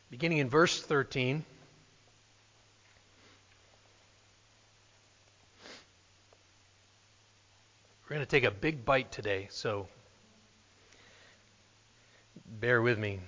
beginning in verse 13. We're going to take a big bite today, so bear with me.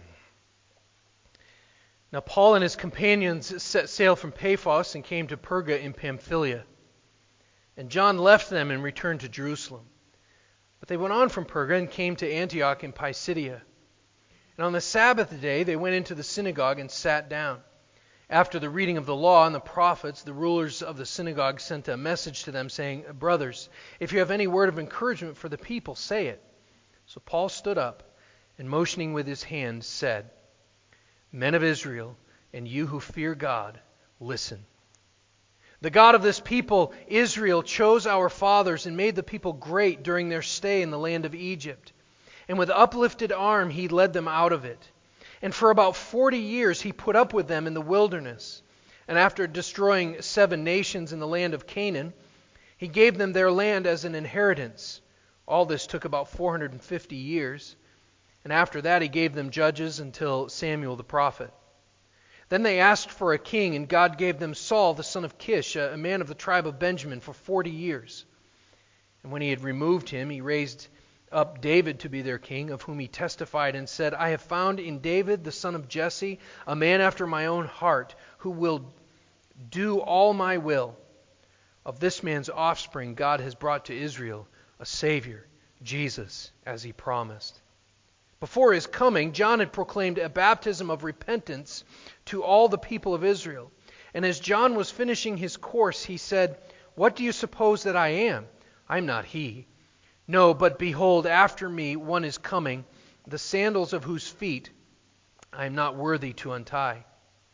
Now Paul and his companions set sail from Paphos and came to Perga in Pamphylia. And John left them and returned to Jerusalem. But they went on from Perga and came to Antioch in Pisidia. And on the Sabbath day they went into the synagogue and sat down. After the reading of the law and the prophets, the rulers of the synagogue sent a message to them saying, "Brothers, if you have any word of encouragement for the people, say it." So Paul stood up and motioning with his hand said, "Men of Israel, and you who fear God, listen. The God of this people, Israel, chose our fathers and made the people great during their stay in the land of Egypt. And with uplifted arm he led them out of it. And for about 40 years he put up with them in the wilderness. And after destroying 7 nations in the land of Canaan, he gave them their land as an inheritance. All this took about 450 years. And after that he gave them judges until Samuel the prophet. Then they asked for a king, and God gave them Saul the son of Kish, a man of the tribe of Benjamin, for 40 years. And when he had removed him, he raised up David to be their king, of whom he testified and said, "I have found in David the son of Jesse a man after my own heart, who will do all my will. Of this man's offspring God has brought to Israel a Savior, Jesus, as he promised." Before his coming, John had proclaimed a baptism of repentance to all the people of Israel. And as John was finishing his course, he said, "What do you suppose that I am? I am not he. No, but behold, after me one is coming, the sandals of whose feet I am not worthy to untie.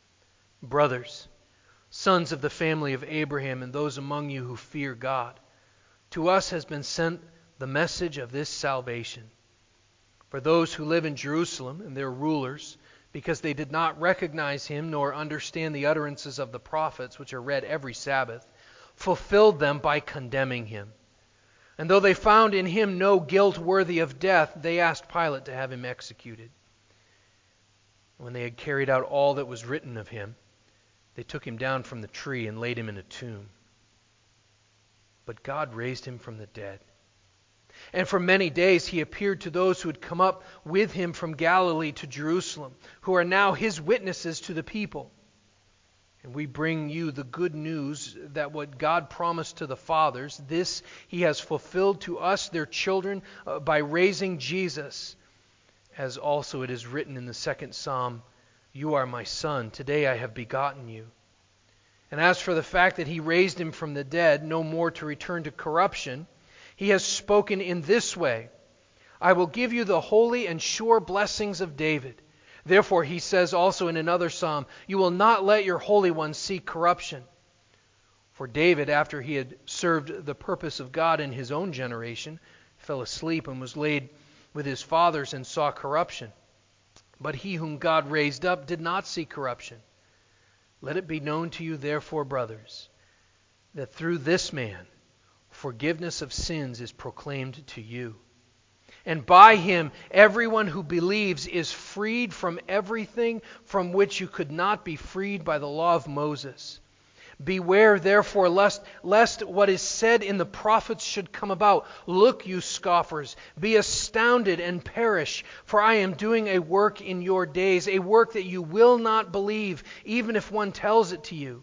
Brothers, sons of the family of Abraham, and those among you who fear God, to us has been sent the message of this salvation. For those who live in Jerusalem and their rulers, because they did not recognize him nor understand the utterances of the prophets, which are read every Sabbath, fulfilled them by condemning him. And though they found in him no guilt worthy of death, they asked Pilate to have him executed. When they had carried out all that was written of him, they took him down from the tree and laid him in a tomb. But God raised him from the dead. And for many days he appeared to those who had come up with him from Galilee to Jerusalem, who are now his witnesses to the people. And we bring you the good news that what God promised to the fathers, this he has fulfilled to us, their children, by raising Jesus. As also it is written in the 2nd Psalm, "You are my son, today I have begotten you." And as for the fact that he raised him from the dead, no more to return to corruption, he has spoken in this way, "I will give you the holy and sure blessings of David." Therefore he says also in another psalm, "You will not let your Holy One see corruption." For David, after he had served the purpose of God in his own generation, fell asleep and was laid with his fathers and saw corruption. But he whom God raised up did not see corruption. Let it be known to you therefore, brothers, that through this man forgiveness of sins is proclaimed to you. And by him, everyone who believes is freed from everything from which you could not be freed by the law of Moses. Beware, therefore, lest what is said in the prophets should come about. Look, you scoffers, be astounded and perish, for I am doing a work in your days, a work that you will not believe, even if one tells it to you.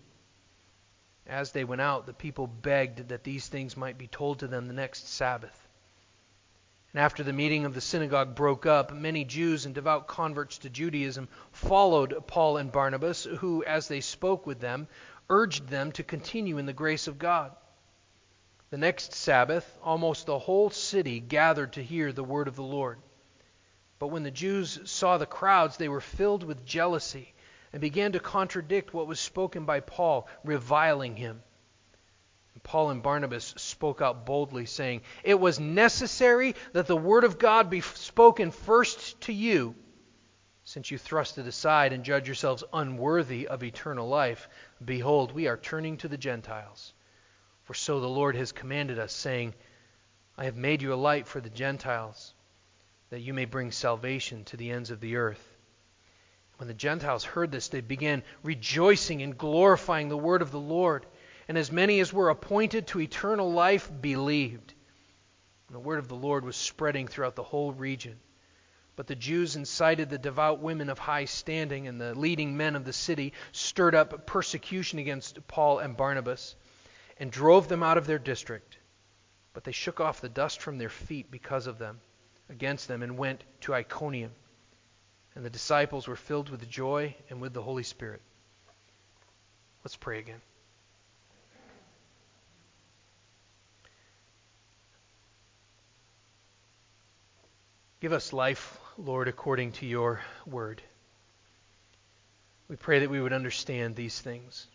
As they went out, the people begged that these things might be told to them the next Sabbath. And after the meeting of the synagogue broke up, many Jews and devout converts to Judaism followed Paul and Barnabas, who, as they spoke with them, urged them to continue in the grace of God. The next Sabbath, almost the whole city gathered to hear the word of the Lord. But when the Jews saw the crowds, they were filled with jealousy and began to contradict what was spoken by Paul, reviling him. And Paul and Barnabas spoke out boldly, saying, "It was necessary that the word of God be spoken first to you, since you thrust it aside and judge yourselves unworthy of eternal life. Behold, we are turning to the Gentiles. For so the Lord has commanded us, saying, I have made you a light for the Gentiles, that you may bring salvation to the ends of the earth." When the Gentiles heard this, they began rejoicing and glorifying the word of the Lord. And as many as were appointed to eternal life believed. And the word of the Lord was spreading throughout the whole region. But the Jews incited the devout women of high standing, and the leading men of the city stirred up persecution against Paul and Barnabas, and drove them out of their district. But they shook off the dust from their feet because of them, against them, and went to Iconium. And the disciples were filled with joy and with the Holy Spirit. Let's pray again. Give us life, Lord, according to your word. We pray that we would understand these things.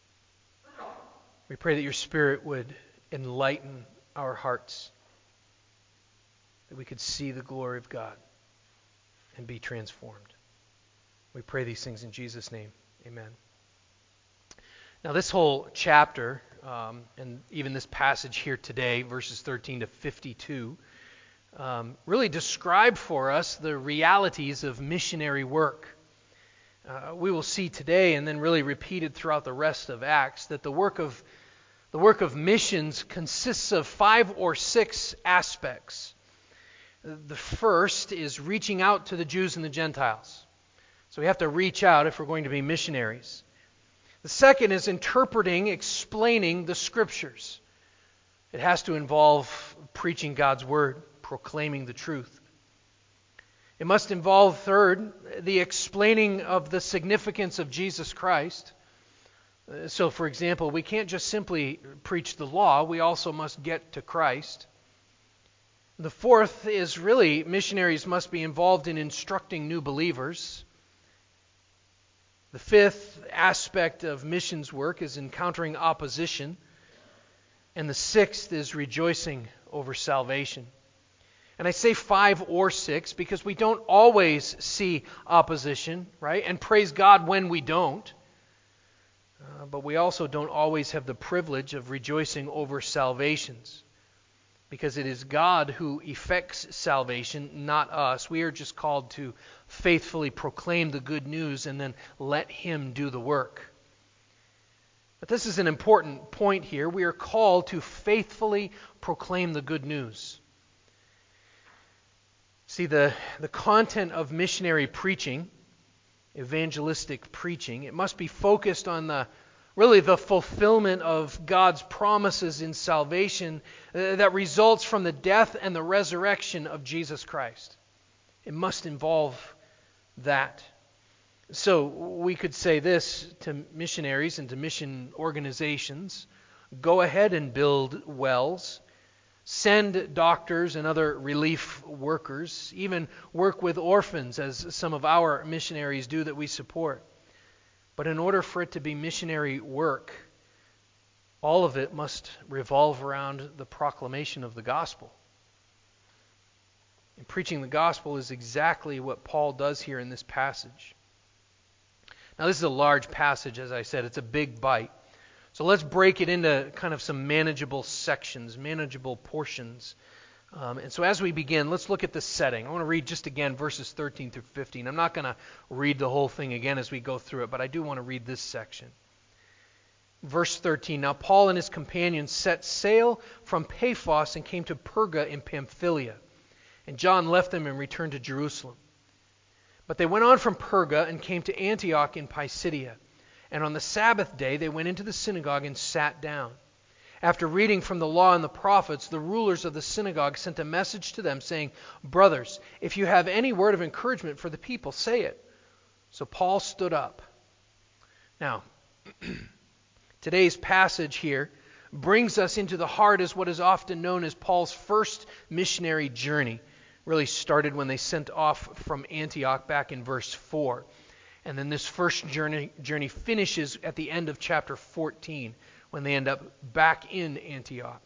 We pray that your Spirit would enlighten our hearts, that we could see the glory of God and be transformed. We pray these things in Jesus' name. Amen. Now this whole chapter, and even this passage here today, verses 13 to 52, really describe for us the realities of missionary work. We will see today, and then really repeated throughout the rest of Acts, that the work of missions consists of 5 or 6 aspects. The first is reaching out to the Jews and the Gentiles. So we have to reach out if we're going to be missionaries. The second is interpreting, explaining the Scriptures. It has to involve preaching God's Word, proclaiming the truth. It must involve, third, the explaining of the significance of Jesus Christ. So, for example, we can't just simply preach the law, we also must get to Christ. The fourth is really missionaries must be involved in instructing new believers. The fifth aspect of missions work is encountering opposition. And the sixth is rejoicing over salvation. And I say 5 or 6 because we don't always see opposition, right? And praise God when we don't. But we also don't always have the privilege of rejoicing over salvations. Because it is God who effects salvation, not us. We are just called to faithfully proclaim the good news and then let Him do the work. But this is an important point here. We are called to faithfully proclaim the good news. See, the content of missionary preaching, evangelistic preaching, it must be focused on the fulfillment of God's promises in salvation that results from the death and the resurrection of Jesus Christ. It must involve that. So we could say this to missionaries and to mission organizations: go ahead and build wells, send doctors and other relief workers, even work with orphans, as some of our missionaries do that we support. But in order for it to be missionary work, all of it must revolve around the proclamation of the gospel. And preaching the gospel is exactly what Paul does here in this passage. Now, this is a large passage, as I said. It's a big bite. So let's break it into kind of some manageable sections, manageable portions. And so as we begin, let's look at the setting. I want to read just again verses 13 through 15. I'm not going to read the whole thing again as we go through it, but I do want to read this section. Verse 13, Now Paul and his companions set sail from Paphos and came to Perga in Pamphylia. And John left them and returned to Jerusalem. But they went on from Perga and came to Antioch in Pisidia. And on the Sabbath day they went into the synagogue and sat down. After reading from the law and the prophets, the rulers of the synagogue sent a message to them saying, Brothers, if you have any word of encouragement for the people, say it. So Paul stood up. Now, today's passage here brings us into the heart as what is often known as Paul's first missionary journey. Really started when they sent off from Antioch back in verse 4. And then this first journey finishes at the end of chapter 14 when they end up back in Antioch.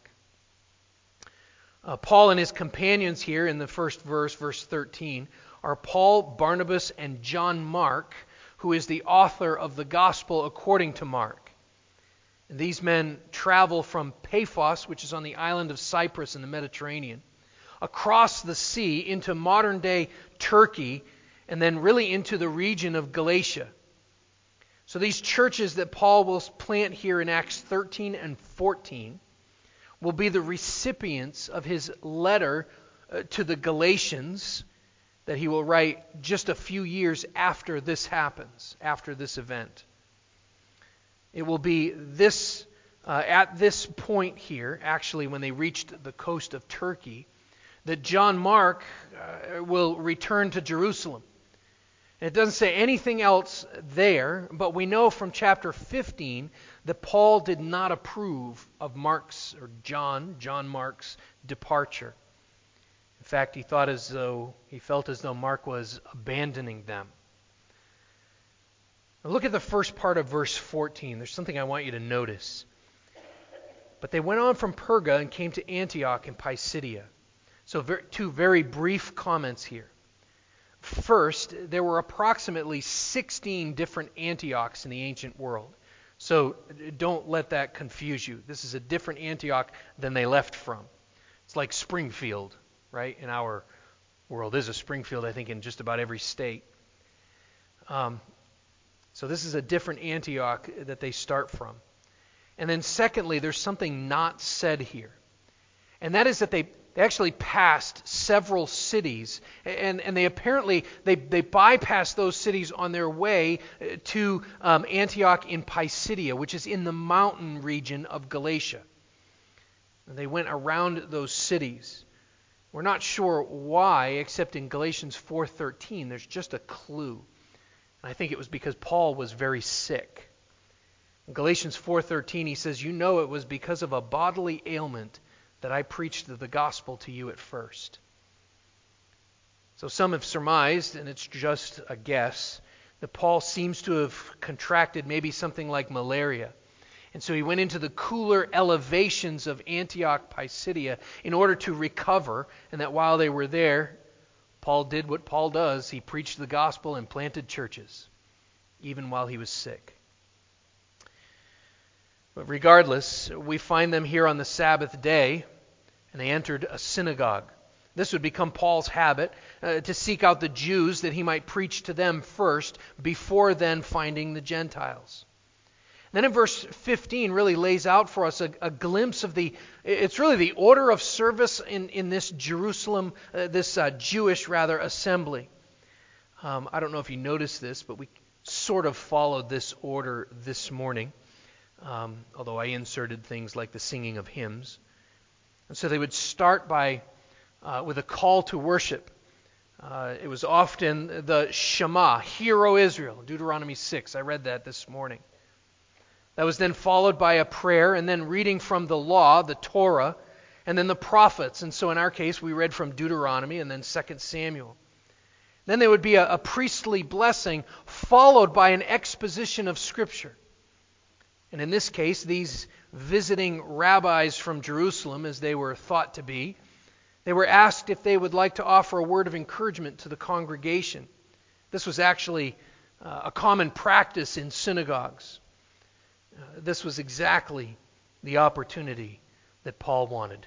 Paul and his companions here in the first verse, verse 13, are Paul, Barnabas, and John Mark, who is the author of the Gospel according to Mark. And these men travel from Paphos, which is on the island of Cyprus in the Mediterranean, across the sea into modern-day Turkey, and then really into the region of Galatia. So these churches that Paul will plant here in Acts 13 and 14 will be the recipients of his letter to the Galatians that he will write just a few years after this happens, after this event. It will be this at this point here, actually when they reached the coast of Turkey, that John Mark will return to Jerusalem. And it doesn't say anything else there, but we know from chapter 15 that Paul did not approve of John Mark's departure. In fact, he felt as though Mark was abandoning them. Now look at the first part of verse 14. There's something I want you to notice. But they went on from Perga and came to Antioch in Pisidia. So two very brief comments here. First, there were approximately 16 different Antiochs in the ancient world. So don't let that confuse you. This is a different Antioch than they left from. It's like Springfield, right? In our world. There's a Springfield, I think, in just about every state. So this is a different Antioch that they start from. And then secondly, there's something not said here. And that is that they actually passed several cities, and they apparently they bypassed those cities on their way to Antioch in Pisidia, which is in the mountain region of Galatia. And they went around those cities. We're not sure why, except in Galatians 4:13, there's just a clue. And I think it was because Paul was very sick. In Galatians 4:13, he says, "You know it was because of a bodily ailment that I preached the gospel to you at first." So some have surmised, and it's just a guess, that Paul seems to have contracted maybe something like malaria. And so he went into the cooler elevations of Antioch, Pisidia, in order to recover, and that while they were there, Paul did what Paul does. He preached the gospel and planted churches, even while he was sick. But regardless, we find them here on the Sabbath day, and they entered a synagogue. This would become Paul's habit, to seek out the Jews that he might preach to them first, before then finding the Gentiles. Then in verse 15 really lays out for us a glimpse of it's really the order of service in this Jerusalem, Jewish assembly. I don't know if you noticed this, but we sort of followed this order this morning. Although I inserted things like the singing of hymns. And so they would start with a call to worship. It was often the Shema, Hear, O Israel, Deuteronomy 6. I read that this morning. That was then followed by a prayer, and then reading from the law, the Torah, and then the prophets. And so in our case, we read from Deuteronomy and then 2 Samuel. Then there would be a priestly blessing, followed by an exposition of Scripture. And in this case, these visiting rabbis from Jerusalem, as they were thought to be, they were asked if they would like to offer a word of encouragement to the congregation. This was actually a common practice in synagogues. This was exactly the opportunity that Paul wanted.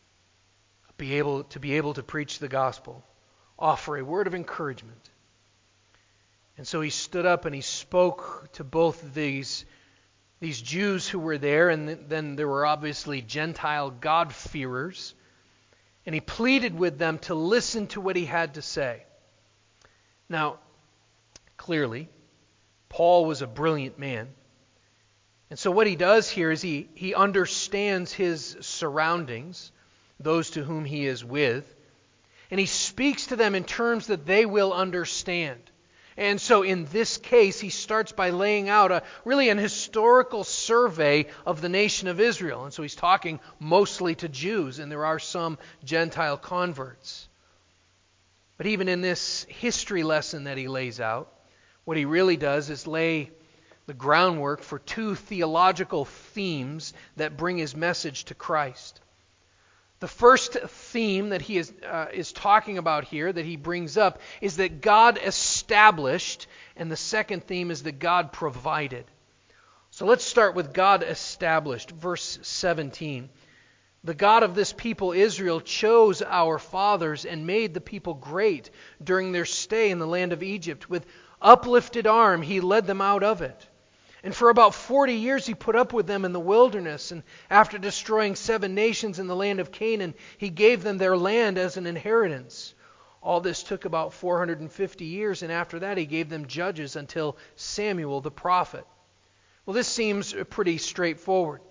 To be able to preach the gospel, offer a word of encouragement. And so he stood up and he spoke to both these Jews who were there, and then there were obviously Gentile God-fearers, and he pleaded with them to listen to what he had to say. Now, clearly, Paul was a brilliant man, and so what he does here is he understands his surroundings, those to whom he is with, and he speaks to them in terms that they will understand. And so in this case, he starts by laying out really an historical survey of the nation of Israel. And so he's talking mostly to Jews, and there are some Gentile converts. But even in this history lesson that he lays out, what he really does is lay the groundwork for two theological themes that bring his message to Christ. The first theme that he is talking about here, that he brings up, is that God established, and the second theme is that God provided. So let's start with God established, verse 17. The God of this people, Israel, chose our fathers and made the people great during their stay in the land of Egypt. With uplifted arm, He led them out of it. And for about 40 years He put up with them in the wilderness. And after destroying 7 nations in the land of Canaan, He gave them their land as an inheritance. All this took about 450 years, and after that He gave them judges until Samuel the prophet. Well, this seems pretty straightforward.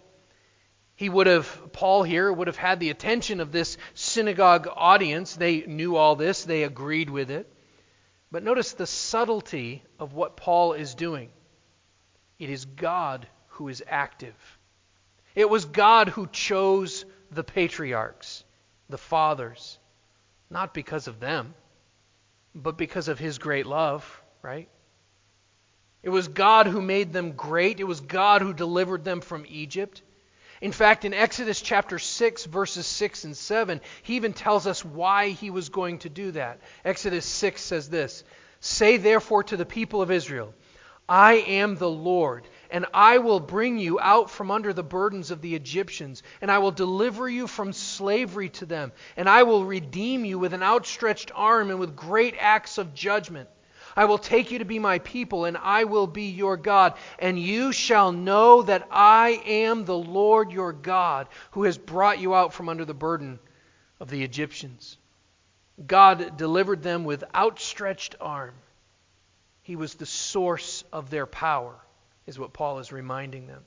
Paul here would have had the attention of this synagogue audience. They knew all this. They agreed with it. But notice the subtlety of what Paul is doing. It is God who is active. It was God who chose the patriarchs, the fathers, not because of them, but because of His great love, right? It was God who made them great. It was God who delivered them from Egypt. In fact, in Exodus chapter 6, verses 6 and 7, He even tells us why He was going to do that. Exodus 6 says this, "Say therefore to the people of Israel, I am the Lord, and I will bring you out from under the burdens of the Egyptians, and I will deliver you from slavery to them, and I will redeem you with an outstretched arm and with great acts of judgment. I will take you to be my people, and I will be your God. And you shall know that I am the Lord your God, who has brought you out from under the burden of the Egyptians." God delivered them with outstretched arm. He was the source of their power, is what Paul is reminding them.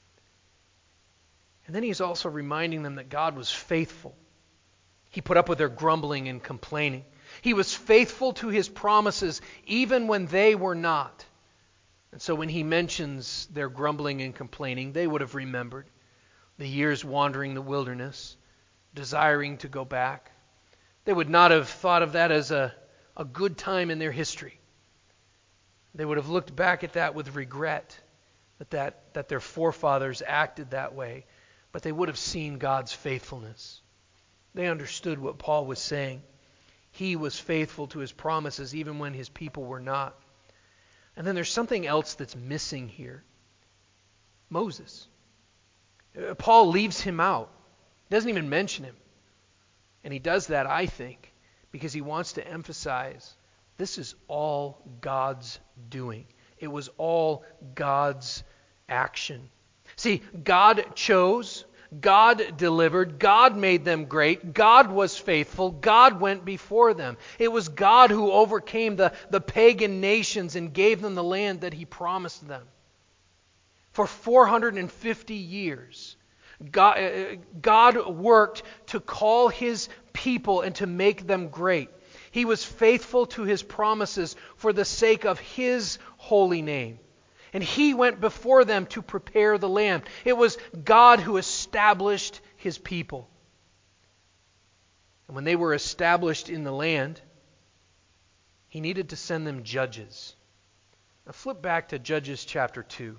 And then he's also reminding them that God was faithful. He put up with their grumbling and complaining. He was faithful to His promises even when they were not. And so when he mentions their grumbling and complaining, they would have remembered the years wandering the wilderness, desiring to go back. They would not have thought of that as a good time in their history. They would have looked back at that with regret, that their forefathers acted that way, but they would have seen God's faithfulness. They understood what Paul was saying. He was faithful to His promises even when His people were not. And then there's something else that's missing here. Moses. Paul leaves him out. He doesn't even mention him. And he does that, I think, because he wants to emphasize this is all God's doing. It was all God's action. See, God chose, God delivered, God made them great, God was faithful, God went before them. It was God who overcame the pagan nations and gave them the land that He promised them. For 450 years, God worked to call His people and to make them great. He was faithful to His promises for the sake of His holy name. And He went before them to prepare the land. It was God who established His people. And when they were established in the land, He needed to send them judges. Now flip back to Judges chapter 2.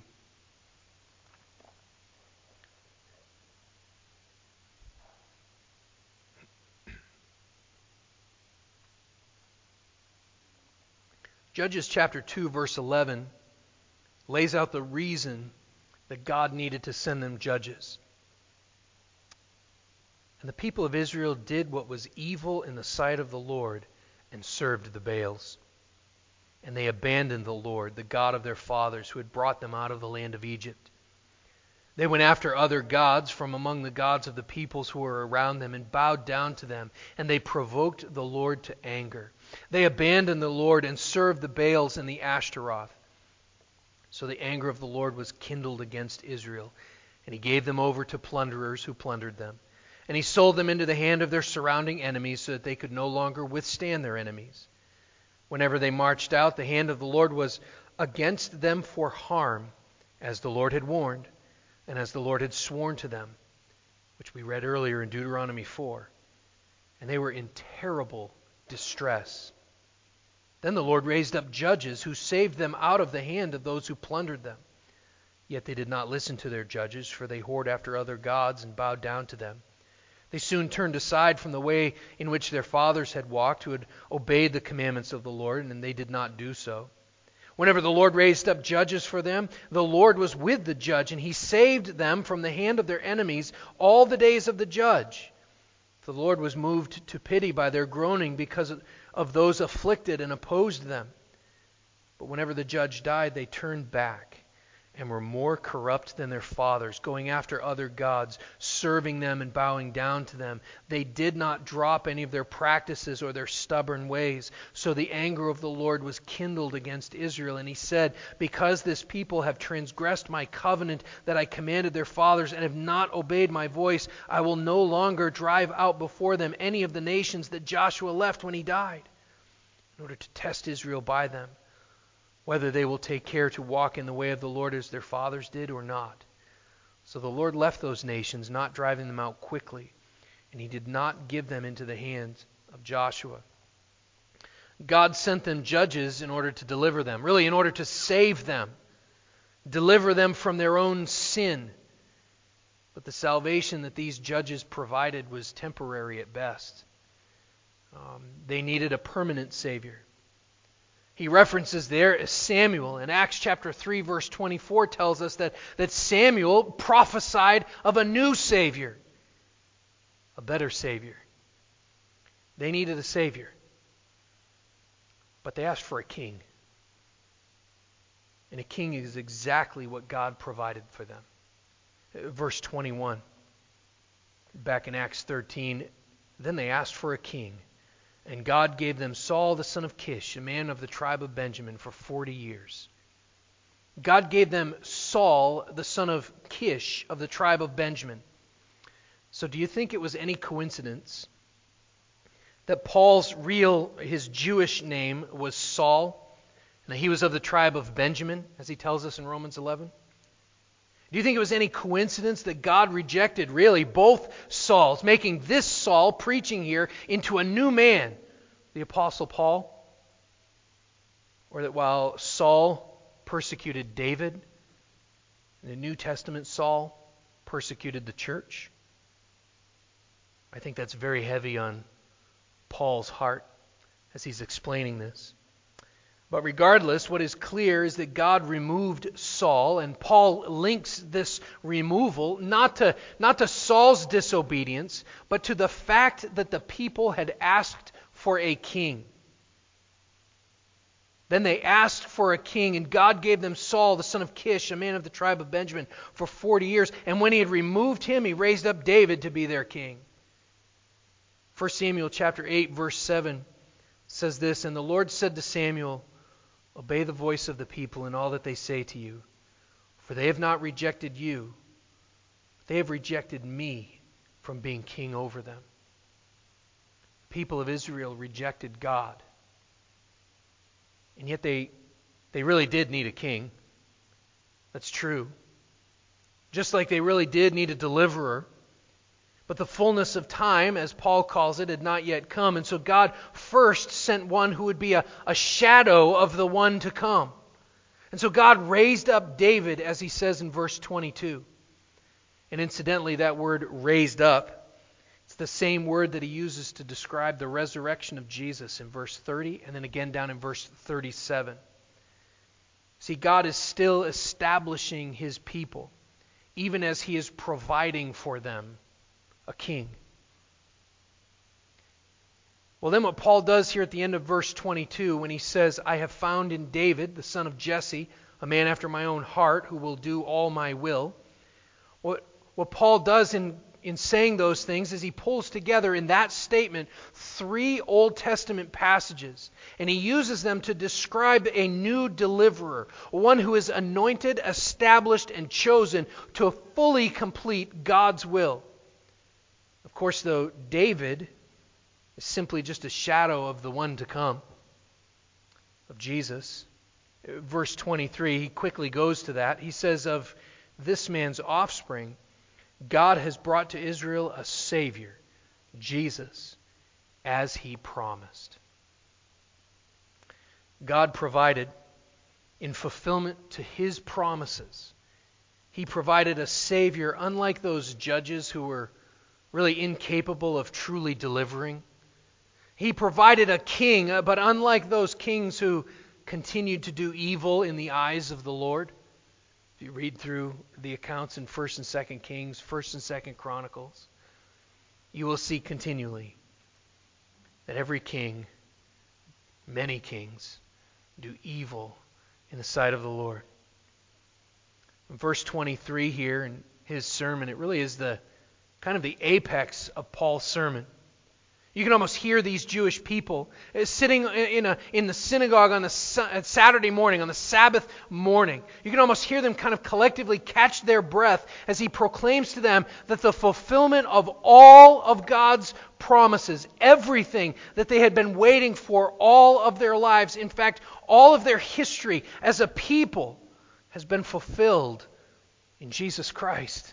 Judges chapter 2, verse 11 lays out the reason that God needed to send them judges. "And the people of Israel did what was evil in the sight of the Lord and served the Baals. And they abandoned the Lord, the God of their fathers, who had brought them out of the land of Egypt. They went after other gods from among the gods of the peoples who were around them and bowed down to them, and they provoked the Lord to anger. They abandoned the Lord and served the Baals and the Ashtaroth. So the anger of the Lord was kindled against Israel, and He gave them over to plunderers who plundered them. And He sold them into the hand of their surrounding enemies so that they could no longer withstand their enemies. Whenever they marched out, the hand of the Lord was against them for harm, as the Lord had warned, and as the Lord had sworn to them, which we read earlier in Deuteronomy 4. And they were in terrible distress. Then the Lord raised up judges who saved them out of the hand of those who plundered them. Yet they did not listen to their judges, for they whored after other gods and bowed down to them. They soon turned aside from the way in which their fathers had walked, who had obeyed the commandments of the Lord, and they did not do so. Whenever the Lord raised up judges for them, the Lord was with the judge, and he saved them from the hand of their enemies all the days of the judge. The Lord was moved to pity by their groaning because of those afflicted and opposed them. But whenever the judge died, they turned back and were more corrupt than their fathers, going after other gods, serving them and bowing down to them. They did not drop any of their practices or their stubborn ways. So the anger of the Lord was kindled against Israel, and he said, because this people have transgressed my covenant that I commanded their fathers and have not obeyed my voice, I will no longer drive out before them any of the nations that Joshua left when he died, in order to test Israel by them, whether they will take care to walk in the way of the Lord as their fathers did or not. So the Lord left those nations, not driving them out quickly, and he did not give them into the hands of Joshua. God sent them judges in order to deliver them, really in order to save them, deliver them from their own sin. But the salvation that these judges provided was temporary at best. They needed a permanent Savior. He references there Samuel. In Acts chapter 3, verse 24 tells us that Samuel prophesied of a new Savior, a better Savior. They needed a Savior, but they asked for a king. And a king is exactly what God provided for them. Verse 21, back in Acts 13, then they asked for a king. And God gave them Saul the son of Kish, a man of the tribe of Benjamin, for 40 years. God gave them Saul the son of Kish of the tribe of Benjamin. So do you think it was any coincidence that his Jewish name was Saul, and he was of the tribe of Benjamin, as he tells us in Romans 11? Do you think it was any coincidence that God rejected really both Sauls, making this Saul preaching here into a new man, the Apostle Paul? Or that while Saul persecuted David, in the New Testament Saul persecuted the church? I think that's very heavy on Paul's heart as he's explaining this. But regardless, what is clear is that God removed Saul, and Paul links this removal not to Saul's disobedience, but to the fact that the people had asked for a king. Then they asked for a king, and God gave them Saul, the son of Kish, a man of the tribe of Benjamin, for 40 years. And when he had removed him, he raised up David to be their king. 1 Samuel chapter 8, verse 7 says this, and the Lord said to Samuel, obey the voice of the people in all that they say to you, for they have not rejected you, but they have rejected me from being king over them. The people of Israel rejected God, and yet they really did need a king. That's true. Just like they really did need a deliverer. But the fullness of time, as Paul calls it, had not yet come. And so God first sent one who would be a shadow of the one to come. And so God raised up David, as he says in verse 22. And incidentally, that word raised up, it's the same word that he uses to describe the resurrection of Jesus in verse 30, and then again down in verse 37. See, God is still establishing his people, even as he is providing for them a king. Well, then what Paul does here at the end of verse 22 when he says, I have found in David, the son of Jesse, a man after my own heart who will do all my will. What Paul does in saying those things is he pulls together in that statement 3 Old Testament passages, and he uses them to describe a new deliverer, one who is anointed, established, and chosen to fully complete God's will. Of course, though, David is simply just a shadow of the one to come, of Jesus. Verse 23, he quickly goes to that. He says, of this man's offspring, God has brought to Israel a Savior, Jesus, as he promised. God provided, in fulfillment to his promises, he provided a Savior unlike those judges who were really incapable of truly delivering. He provided a king, but unlike those kings who continued to do evil in the eyes of the Lord. If you read through the accounts in 1st and 2nd Kings, 1st and 2nd Chronicles, you will see continually that every king, many kings, do evil in the sight of the Lord. In verse 23 here in his sermon, it really is the kind of the apex of Paul's sermon. You can almost hear these Jewish people sitting in the synagogue on a Saturday morning, on the Sabbath morning. You can almost hear them kind of collectively catch their breath as he proclaims to them that the fulfillment of all of God's promises, everything that they had been waiting for all of their lives, in fact, all of their history as a people, has been fulfilled in Jesus Christ.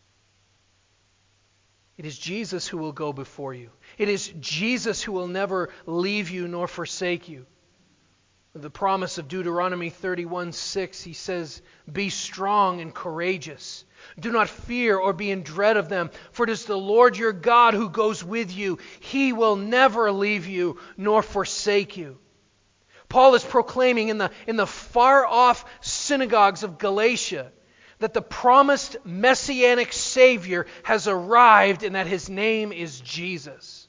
It is Jesus who will go before you. It is Jesus who will never leave you nor forsake you. The promise of Deuteronomy 31:6, he says, "Be strong and courageous. Do not fear or be in dread of them, for it is the Lord your God who goes with you. He will never leave you nor forsake you." Paul is proclaiming in the far-off synagogues of Galatia that the promised messianic Savior has arrived and that his name is Jesus.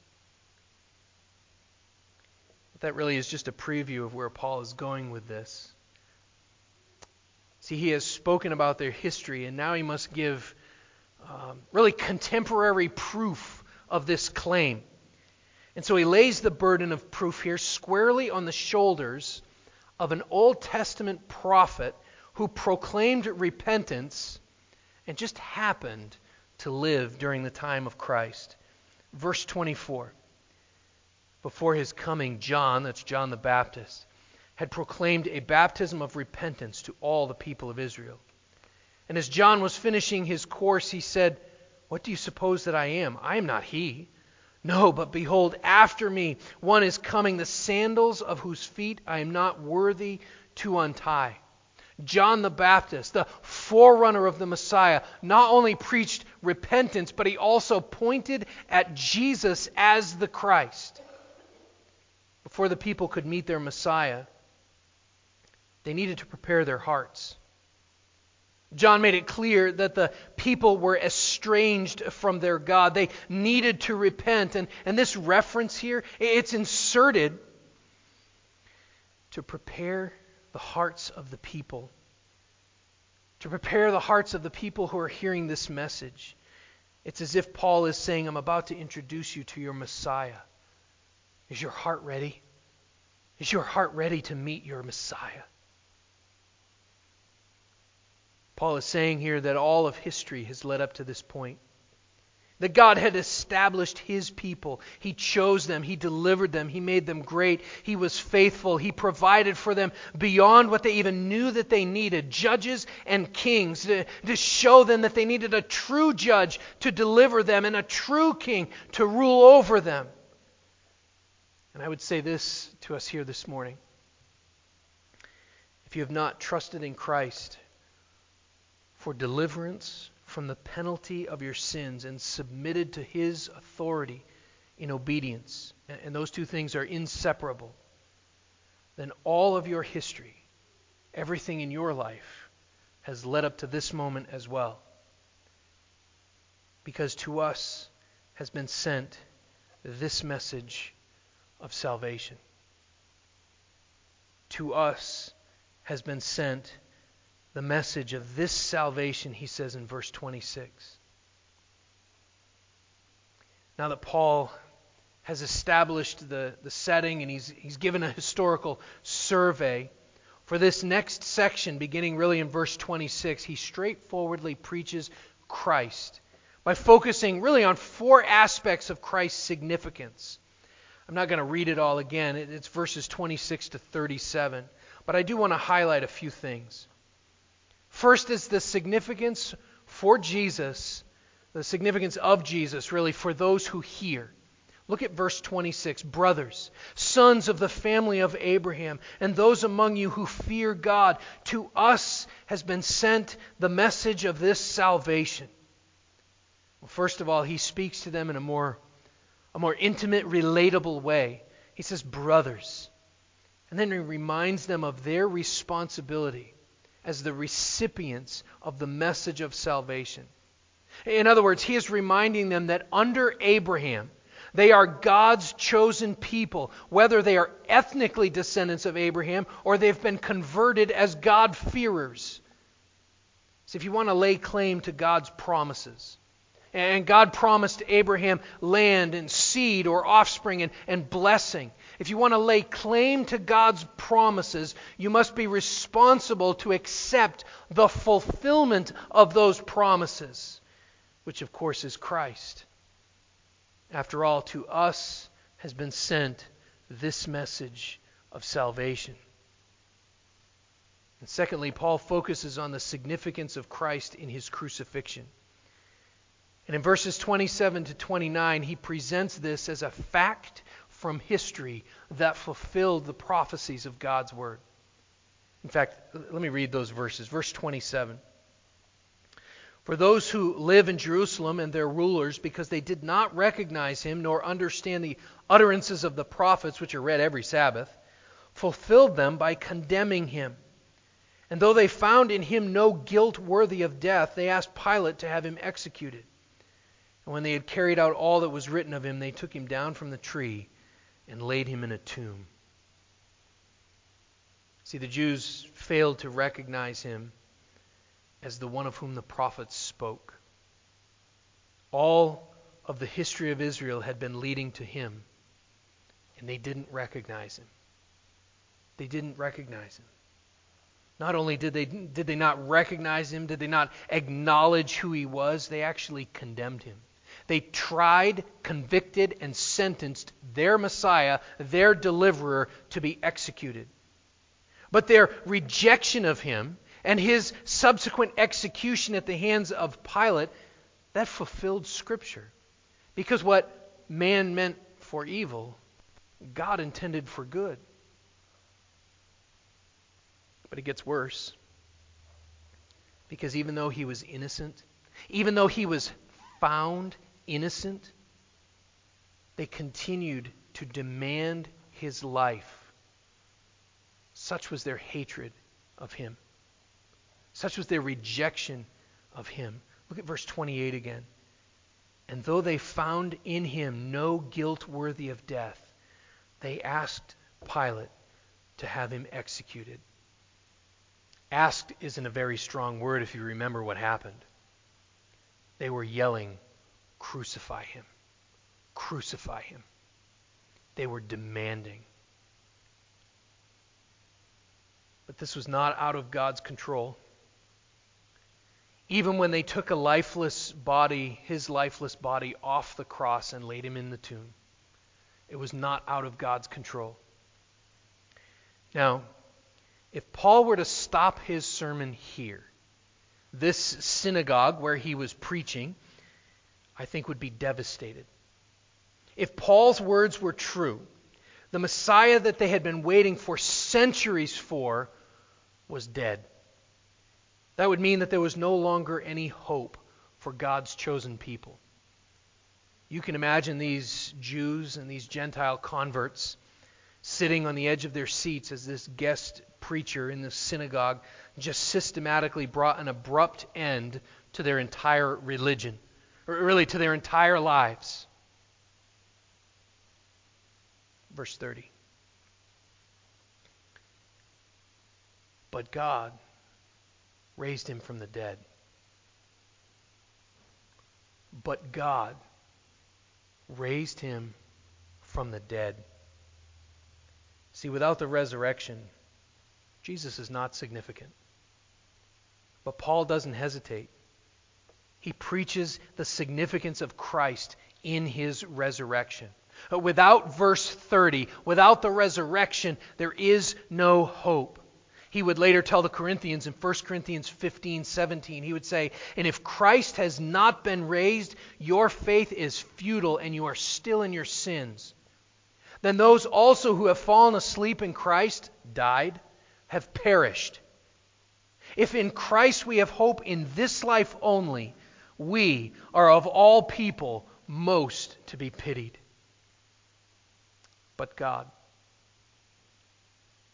But that really is just a preview of where Paul is going with this. See, he has spoken about their history, and now he must give really contemporary proof of this claim. And so he lays the burden of proof here squarely on the shoulders of an Old Testament prophet who proclaimed repentance and just happened to live during the time of Christ. Verse 24. Before his coming, John, that's John the Baptist, had proclaimed a baptism of repentance to all the people of Israel. And as John was finishing his course, he said, "What do you suppose that I am? I am not he. No, but behold, after me one is coming, the sandals of whose feet I am not worthy to untie." John the Baptist, the forerunner of the Messiah, not only preached repentance, but he also pointed at Jesus as the Christ. Before the people could meet their Messiah, they needed to prepare their hearts. John made it clear that the people were estranged from their God. They needed to repent. And this reference here, it's inserted to prepare the hearts of the people. To prepare the hearts of the people who are hearing this message. It's as if Paul is saying, I'm about to introduce you to your Messiah. Is your heart ready? Is your heart ready to meet your Messiah? Paul is saying here that all of history has led up to this point. That God had established His people. He chose them. He delivered them. He made them great. He was faithful. He provided for them beyond what they even knew that they needed. Judges and kings to show them that they needed a true judge to deliver them and a true king to rule over them. And I would say this to us here this morning. If you have not trusted in Christ for deliverance from the penalty of your sins and submitted to His authority in obedience, and those two things are inseparable, then all of your history, everything in your life, has led up to this moment as well. Because to us has been sent this message of salvation. To us has been sent the message of this salvation, he says in verse 26. Now that Paul has established the setting and he's given a historical survey, for this next section, beginning really in verse 26, he straightforwardly preaches Christ by focusing really on four aspects of Christ's significance. I'm not going to read it all again. It's verses 26 to 37. But I do want to highlight a few things. First is the significance for Jesus, the significance of Jesus, really, for those who hear. Look at verse 26. Brothers, sons of the family of Abraham, and those among you who fear God, to us has been sent the message of this salvation. Well, first of all, he speaks to them in a more intimate, relatable way. He says, brothers. And then he reminds them of their responsibility as the recipients of the message of salvation. In other words, he is reminding them that under Abraham, they are God's chosen people, whether they are ethnically descendants of Abraham or they've been converted as God-fearers. So if you want to lay claim to God's promises, and God promised Abraham land and seed or offspring and blessing. If you want to lay claim to God's promises, you must be responsible to accept the fulfillment of those promises, which of course is Christ. After all, to us has been sent this message of salvation. And secondly, Paul focuses on the significance of Christ in his crucifixion. And in verses 27 to 29, he presents this as a fact from history that fulfilled the prophecies of God's Word. In fact, let me read those verses. Verse 27. For those who live in Jerusalem and their rulers, because they did not recognize him nor understand the utterances of the prophets, which are read every Sabbath, fulfilled them by condemning him. And though they found in him no guilt worthy of death, they asked Pilate to have him executed. And when they had carried out all that was written of him, they took him down from the tree and laid him in a tomb. See, the Jews failed to recognize him as the one of whom the prophets spoke. All of the history of Israel had been leading to him, and they didn't recognize him. They didn't recognize him. Not only did they not recognize him, did they not acknowledge who he was, they actually condemned him. They tried, convicted, and sentenced their Messiah, their deliverer, to be executed. But their rejection of him and his subsequent execution at the hands of Pilate, that fulfilled Scripture. Because what man meant for evil, God intended for good. But it gets worse. Because even though he was innocent, even though he was found innocent, they continued to demand his life. Such was their hatred of him. Such was their rejection of him. Look at verse 28 again. And though they found in him no guilt worthy of death, they asked Pilate to have him executed. Asked isn't a very strong word if you remember what happened. They were yelling, "Crucify him! Crucify him!" They were demanding. But this was not out of God's control. Even when they took a lifeless body, his lifeless body, off the cross and laid him in the tomb, it was not out of God's control. Now, if Paul were to stop his sermon here, this synagogue where he was preaching, I think would be devastated. If Paul's words were true, the Messiah that they had been waiting for centuries for was dead. That would mean that there was no longer any hope for God's chosen people. You can imagine these Jews and these Gentile converts sitting on the edge of their seats as this guest preacher in the synagogue just systematically brought an abrupt end to their entire religion, or really to their entire lives. Verse 30. But God raised him from the dead. But God raised him from the dead. See, without the resurrection, Jesus is not significant. But Paul doesn't hesitate. He preaches the significance of Christ in his resurrection. Without verse 30, without the resurrection, there is no hope. He would later tell the Corinthians in 1 Corinthians 15:17, he would say, "And if Christ has not been raised, your faith is futile and you are still in your sins. Then those also who have fallen asleep in Christ, died, have perished. If in Christ we have hope in this life only, we are of all people most to be pitied. But God."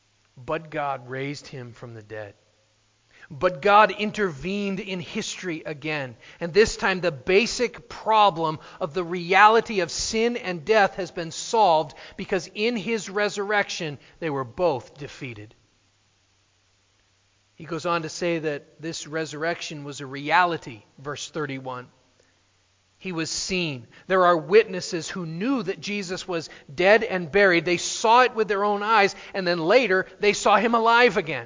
but God raised him from the dead. But God intervened in history again. And this time the basic problem of the reality of sin and death has been solved, because in his resurrection they were both defeated. He goes on to say that this resurrection was a reality, verse 31. He was seen. There are witnesses who knew that Jesus was dead and buried. They saw it with their own eyes, and then later they saw him alive again.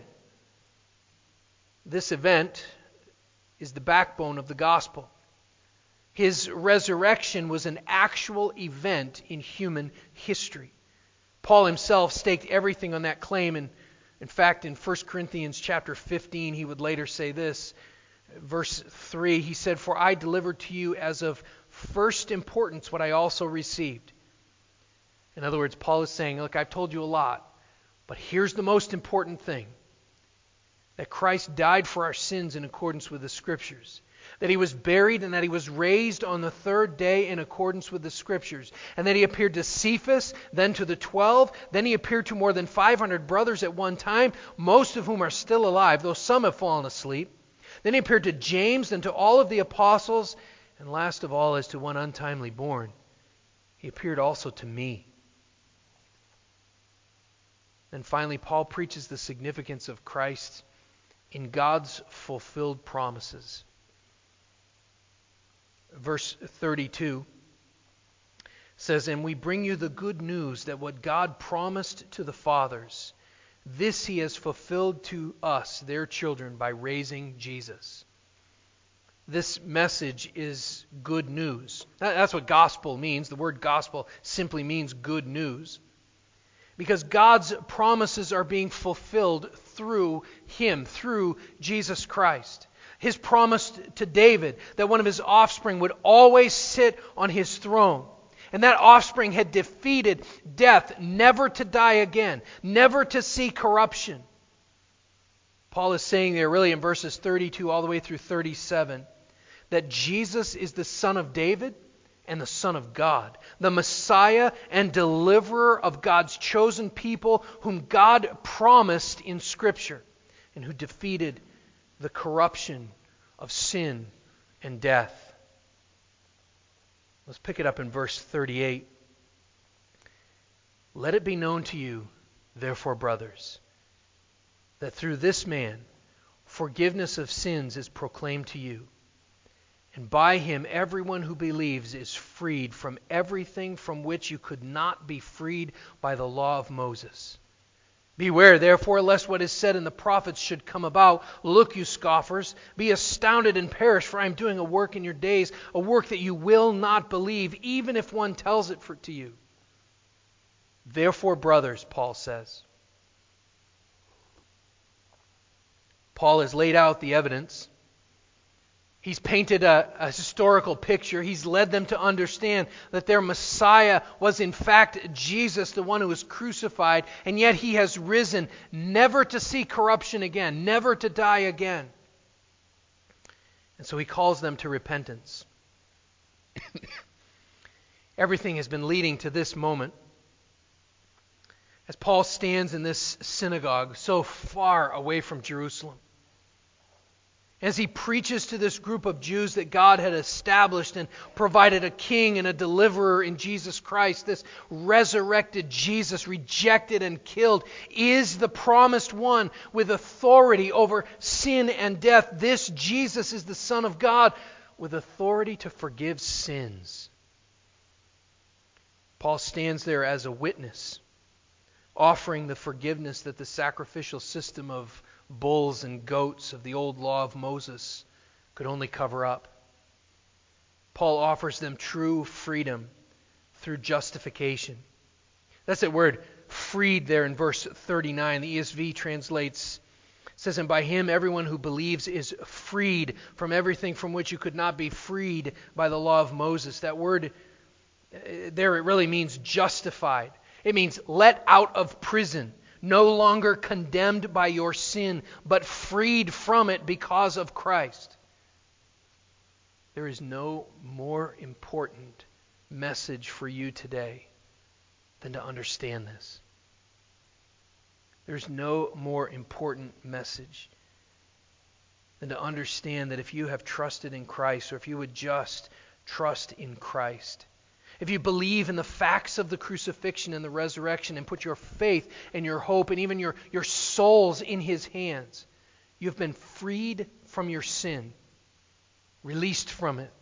This event is the backbone of the gospel. His resurrection was an actual event in human history. Paul himself staked everything on that claim. And in fact, in 1 Corinthians chapter 15, he would later say this. Verse 3, he said, "For I delivered to you as of first importance what I also received." In other words, Paul is saying, look, I've told you a lot, but here's the most important thing. That Christ died for our sins in accordance with the Scriptures. That he was buried and that he was raised on the third day in accordance with the Scriptures. And that he appeared to Cephas, then to the 12. Then he appeared to more than 500 brothers at one time, most of whom are still alive, though some have fallen asleep. Then he appeared to James, then to all of the apostles. And last of all, as to one untimely born, he appeared also to me. And finally, Paul preaches the significance of Christ in God's fulfilled promises. Verse 32 says, "And we bring you the good news that what God promised to the fathers, this he has fulfilled to us, their children, by raising Jesus." This message is good news. That's what gospel means. The word gospel simply means good news. Because God's promises are being fulfilled through him, through Jesus Christ. His promise to David that one of his offspring would always sit on his throne. And that offspring had defeated death, never to die again, never to see corruption. Paul is saying there really in verses 32 all the way through 37 that Jesus is the Son of David and the Son of God, the Messiah and deliverer of God's chosen people, whom God promised in Scripture, and who defeated the corruption of sin and death. Let's pick it up in verse 38. "Let it be known to you, therefore, brothers, that through this man forgiveness of sins is proclaimed to you. And by him everyone who believes is freed from everything from which you could not be freed by the law of Moses. Beware, therefore, lest what is said in the prophets should come about. Look, you scoffers, be astounded and perish, for I am doing a work in your days, a work that you will not believe, even if one tells it to you. Therefore, brothers," Paul says. Paul has laid out the evidence. He's painted a historical picture. He's led them to understand that their Messiah was in fact Jesus, the one who was crucified, and yet he has risen never to see corruption again, never to die again. And so he calls them to repentance. Everything has been leading to this moment. As Paul stands in this synagogue so far away from Jerusalem, as he preaches to this group of Jews that God had established and provided a king and a deliverer in Jesus Christ, this resurrected Jesus, rejected and killed, is the promised one with authority over sin and death. This Jesus is the Son of God with authority to forgive sins. Paul stands there as a witness, offering the forgiveness that the sacrificial system of bulls and goats of the old law of Moses could only cover up. Paul offers them true freedom through justification. That's that word freed there in verse 39. The ESV translates, says, "And by him everyone who believes is freed from everything from which you could not be freed by the law of Moses." That word there, it really means justified. It means let out of prison. No longer condemned by your sin, but freed from it because of Christ. There is no more important message for you today than to understand this. There's no more important message than to understand that if you have trusted in Christ, or if you would just trust in Christ, if you believe in the facts of the crucifixion and the resurrection and put your faith and your hope and even your souls in His hands, you've been freed from your sin, released from it.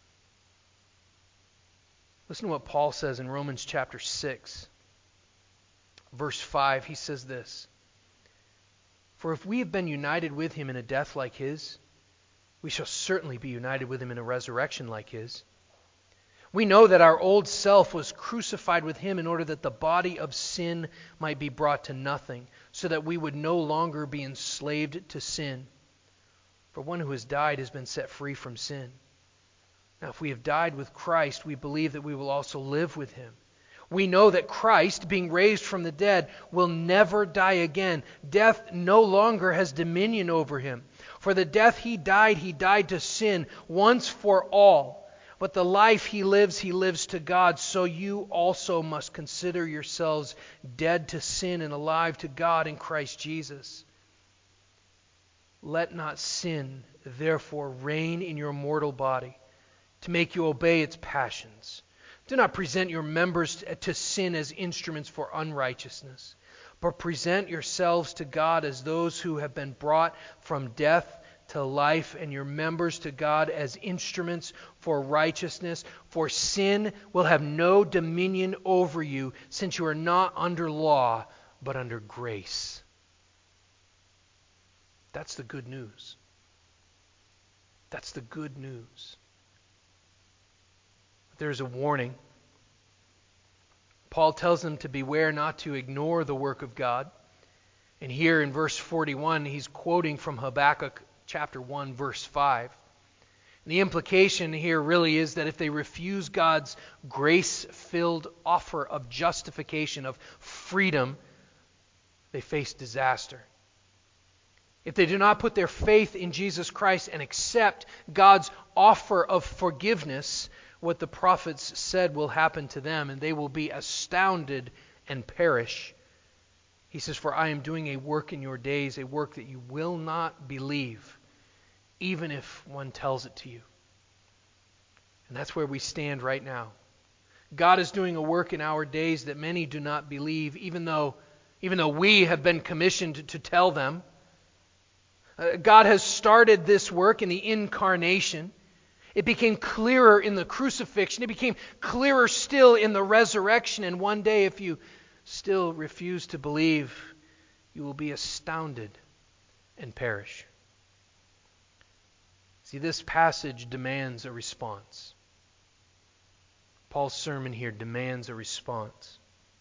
Listen to what Paul says in Romans chapter 6, verse 5. He says this: "For if we have been united with Him in a death like His, we shall certainly be united with Him in a resurrection like His. We know that our old self was crucified with Him in order that the body of sin might be brought to nothing, so that we would no longer be enslaved to sin. For one who has died has been set free from sin. Now, if we have died with Christ, we believe that we will also live with Him. We know that Christ, being raised from the dead, will never die again. Death no longer has dominion over Him. For the death He died to sin once for all. But the life He lives to God. So you also must consider yourselves dead to sin and alive to God in Christ Jesus. Let not sin, therefore, reign in your mortal body, to make you obey its passions. Do not present your members to sin as instruments for unrighteousness, but present yourselves to God as those who have been brought from death to life, and your members to God as instruments for righteousness. For sin will have no dominion over you, since you are not under law, but under grace." That's the good news. That's the good news. There's a warning. Paul tells them to beware not to ignore the work of God. And here in verse 41, he's quoting from Habakkuk chapter 1, verse 5. And the implication here really is that if they refuse God's grace-filled offer of justification, of freedom, they face disaster. If they do not put their faith in Jesus Christ and accept God's offer of forgiveness, what the prophets said will happen to them, and they will be astounded and perish. He says, "For I am doing a work in your days, a work that you will not believe, even if one tells it to you." And that's where we stand right now. God is doing a work in our days that many do not believe, even though we have been commissioned to tell them. God has started this work in the incarnation. It became clearer in the crucifixion. It became clearer still in the resurrection. And one day, if you still refuse to believe, you will be astounded and perish. See, this passage demands a response. Paul's sermon here demands a response.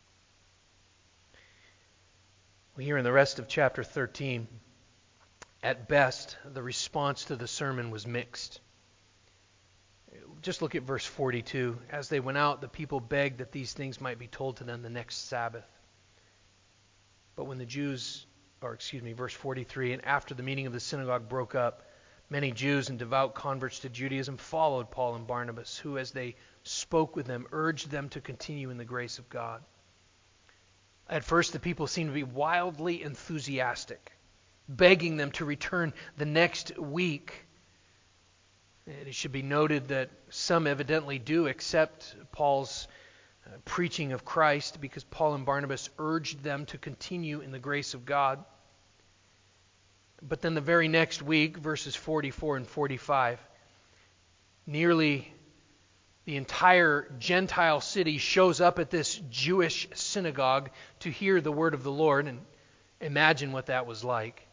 We hear in the rest of chapter 13, at best, the response to the sermon was mixed. Just look at verse 42. "As they went out, the people begged that these things might be told to them the next Sabbath. But when the verse 43, and after the meeting of the synagogue broke up, many Jews and devout converts to Judaism followed Paul and Barnabas, who, as they spoke with them, urged them to continue in the grace of God." At first, the people seemed to be wildly enthusiastic, begging them to return the next week. And it should be noted that some evidently do accept Paul's preaching of Christ, because Paul and Barnabas urged them to continue in the grace of God. But then the very next week, verses 44 and 45, nearly the entire Gentile city shows up at this Jewish synagogue to hear the word of the Lord, and imagine what that was like.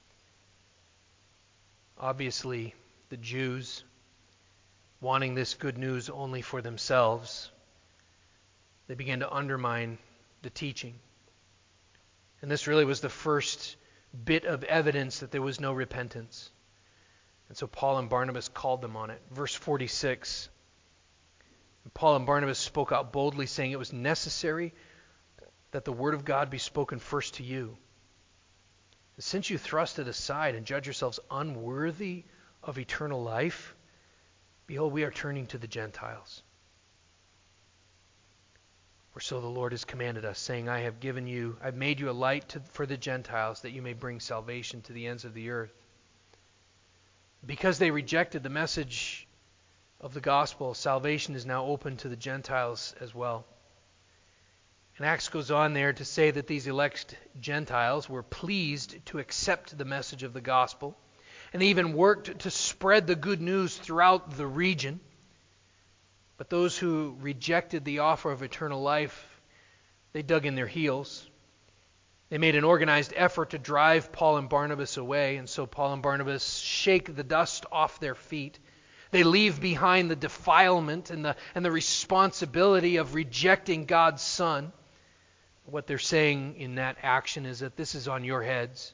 Obviously, the Jews, wanting this good news only for themselves, they began to undermine the teaching. And this really was the first bit of evidence that there was no repentance. And so Paul and Barnabas called them on it. Verse 46, Paul and Barnabas spoke out boldly, saying it was necessary that the word of God be spoken first to you. Since you thrust it aside and judge yourselves unworthy of eternal life, behold, we are turning to the Gentiles. For so the Lord has commanded us, saying, I've made you a light for the Gentiles, that you may bring salvation to the ends of the earth. Because they rejected the message of the gospel, salvation is now open to the Gentiles as well. And Acts goes on there to say that these elect Gentiles were pleased to accept the message of the gospel, and they even worked to spread the good news throughout the region. But those who rejected the offer of eternal life, they dug in their heels. They made an organized effort to drive Paul and Barnabas away, and so Paul and Barnabas shake the dust off their feet. They leave behind the defilement and the responsibility of rejecting God's Son. What they're saying in that action is that this is on your heads.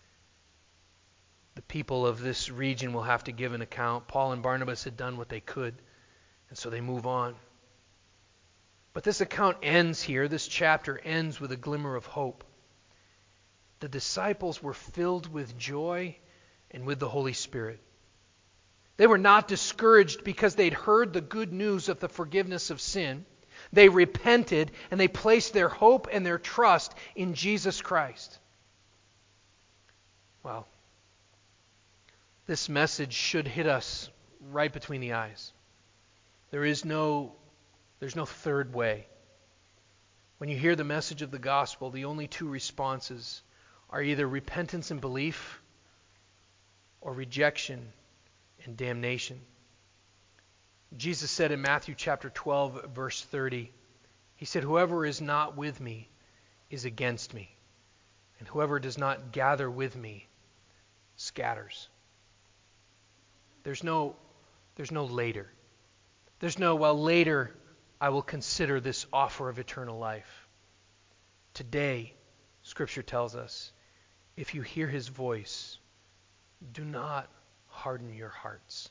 The people of this region will have to give an account. Paul and Barnabas had done what they could, and so they move on. But this account ends here. This chapter ends with a glimmer of hope. The disciples were filled with joy and with the Holy Spirit. They were not discouraged because they'd heard the good news of the forgiveness of sin. They repented and they placed their hope and their trust in Jesus Christ. Well, this message should hit us right between the eyes. There's no third way. When you hear the message of the gospel, the only two responses are either repentance and belief or rejection and damnation. Jesus said in Matthew chapter 12, verse 30, he said, whoever is not with me is against me, and whoever does not gather with me scatters. There's no later. There's no, well, later I will consider this offer of eternal life. Today, Scripture tells us, if you hear his voice, do not harden your hearts.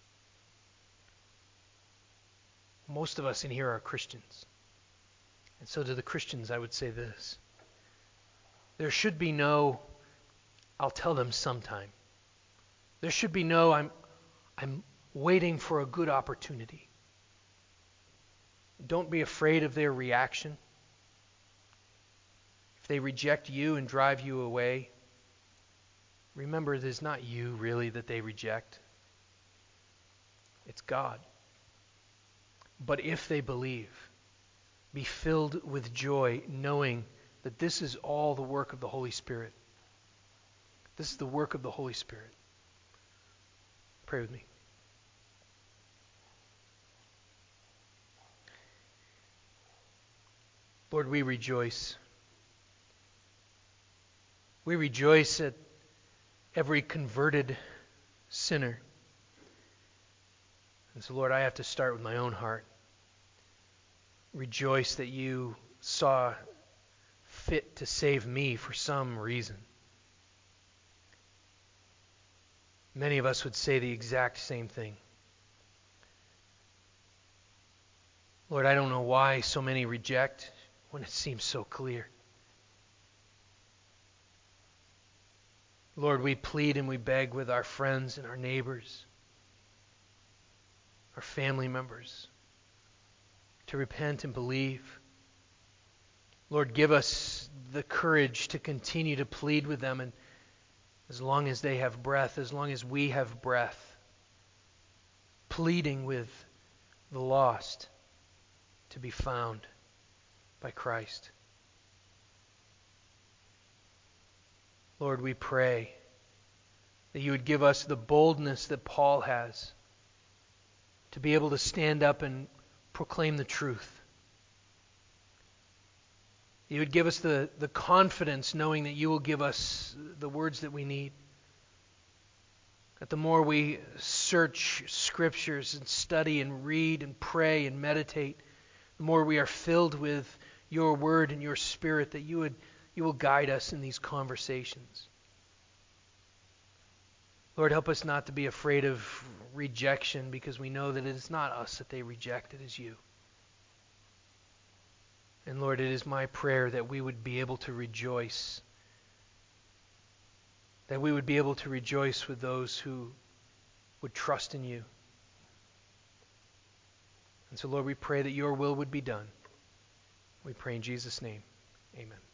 Most of us in here are Christians. And so to the Christians, I would say this. There should be no, I'll tell them sometime. There should be no, I'm waiting for a good opportunity. Don't be afraid of their reaction. If they reject you and drive you away, remember it is not you really that they reject. It's God. But if they believe, be filled with joy, knowing that this is all the work of the Holy Spirit. This is the work of the Holy Spirit. Pray with me. Lord, we rejoice. We rejoice at every converted sinner. And so, Lord, I have to start with my own heart. Rejoice that you saw fit to save me for some reason. Many of us would say the exact same thing. Lord, I don't know why so many reject when it seems so clear. Lord, we plead and we beg with our friends and our neighbors, our family members, to repent and believe. Lord, give us the courage to continue to plead with them, and as long as they have breath, as long as we have breath, pleading with the lost to be found by Christ. Lord, we pray that you would give us the boldness that Paul has to be able to stand up and proclaim the truth. You would give us the confidence knowing that you will give us the words that we need. That the more we search scriptures and study and read and pray and meditate, the more we are filled with your word and your spirit, that you will guide us in these conversations. Lord, help us not to be afraid of rejection, because we know that it is not us that they reject, it is you. And Lord, it is my prayer that we would be able to rejoice. That we would be able to rejoice with those who would trust in you. And so, Lord, we pray that your will would be done. We pray in Jesus' name. Amen.